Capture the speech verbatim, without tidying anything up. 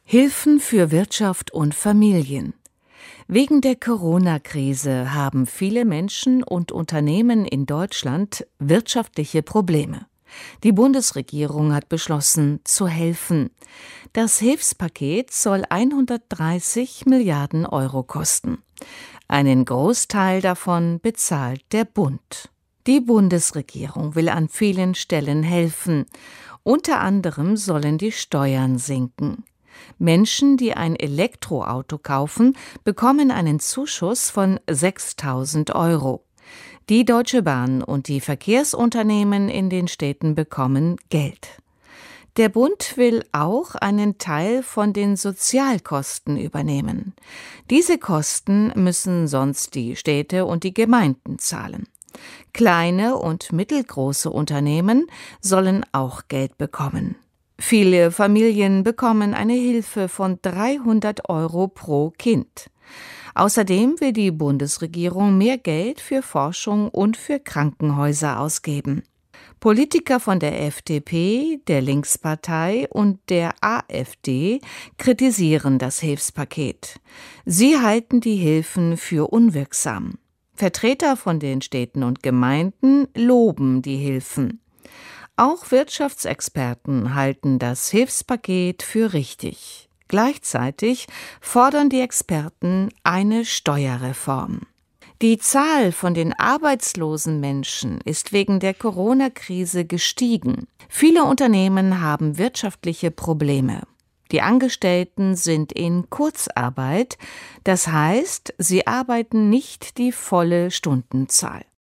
Hilfen für Wirtschaft und Familien. Wegen der Corona-Krise haben viele Menschen und Unternehmen in Deutschland wirtschaftliche Probleme. Die Bundesregierung hat beschlossen, zu helfen. Das Hilfspaket soll hundertdreißig Milliarden Euro kosten. Einen Großteil davon bezahlt der Bund. Die Bundesregierung will an vielen Stellen helfen. Unter anderem sollen die Steuern sinken. Menschen, die ein Elektroauto kaufen, bekommen einen Zuschuss von sechstausend Euro. Die Deutsche Bahn und die Verkehrsunternehmen in den Städten bekommen Geld. Der Bund will auch einen Teil von den Sozialkosten übernehmen. Diese Kosten müssen sonst die Städte und die Gemeinden zahlen. Kleine und mittelgroße Unternehmen sollen auch Geld bekommen. Viele Familien bekommen eine Hilfe von dreihundert Euro pro Kind. Außerdem will die Bundesregierung mehr Geld für Forschung und für Krankenhäuser ausgeben. Politiker von der F D P, der Linkspartei und der AfD kritisieren das Hilfspaket. Sie halten die Hilfen für unwirksam. Vertreter von den Städten und Gemeinden loben die Hilfen. Auch Wirtschaftsexperten halten das Hilfspaket für richtig. Gleichzeitig fordern die Experten eine Steuerreform. Die Zahl von den arbeitslosen Menschen ist wegen der Corona-Krise gestiegen. Viele Unternehmen haben wirtschaftliche Probleme. Die Angestellten sind in Kurzarbeit, das heißt, sie arbeiten nicht die volle Stundenzahl.